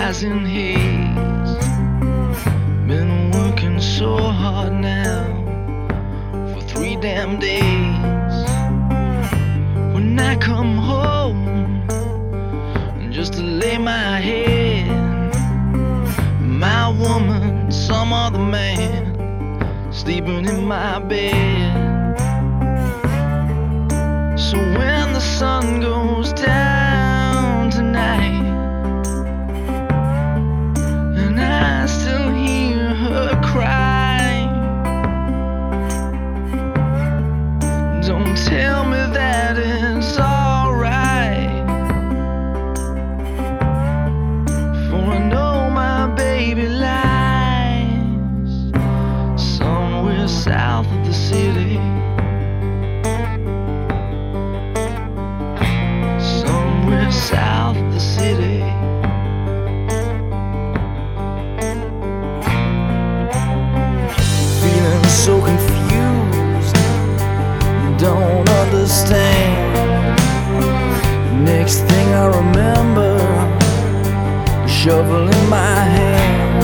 eyes in haze. Been working so hard now for 3 damn days. When I come home just to lay my head, my woman, some other man sleeping in my bed. So when the sun goes down tonight and I still hear her cry, don't tell me that it's alright, for I know my baby lies somewhere south of the city. South of the city. Feeling so confused, don't understand. Next thing I remember, a shovel in my hand.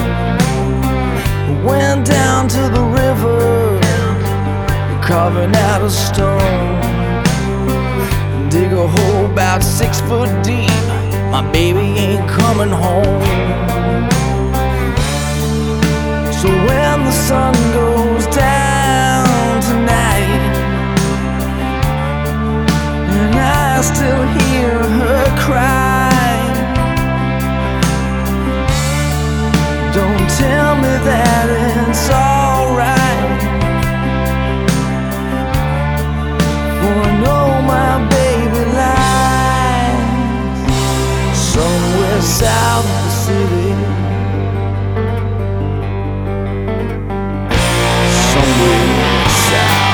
Went down to the river, carving out a stone. Dig a hole about 6 foot deep, my baby ain't coming home. So when the sun goes down tonight and I still hear her cry, don't tell me that it's alright, for I know my baby lies somewhere south of the city. Somewhere south.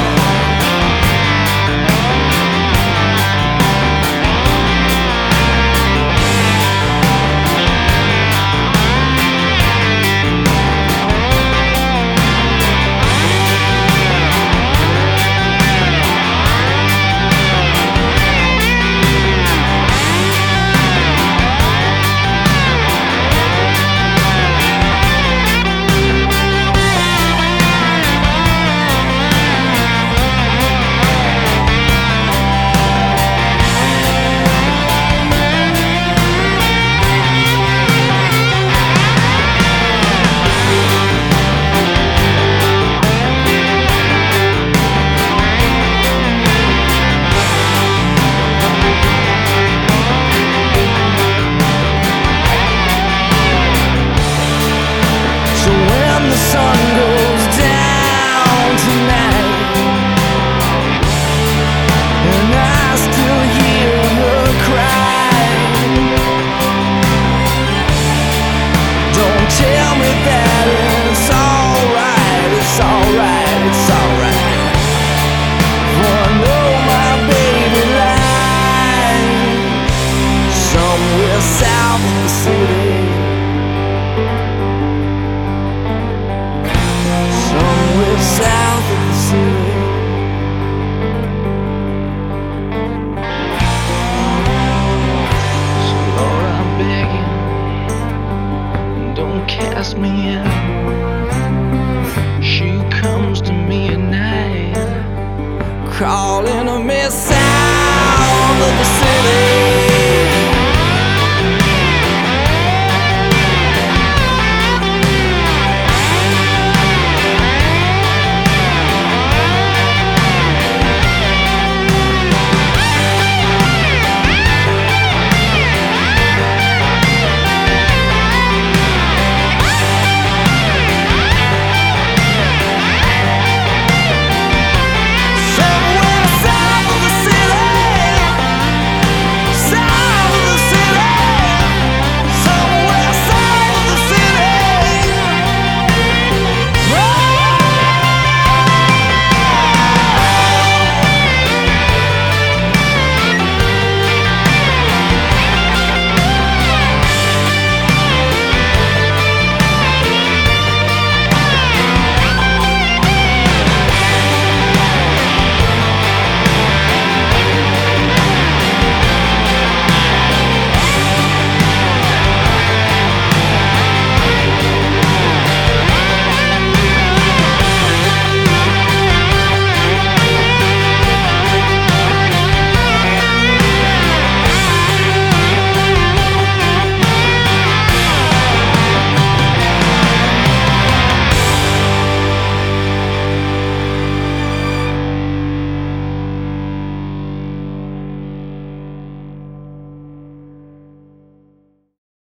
Tell me that it's alright, it's alright, it's alright, for I know my baby lies somewhere south of the city. Somewhere south of the city. So Laura, I'm begging, don't cast me out. She comes to me at night, calling me south of the city.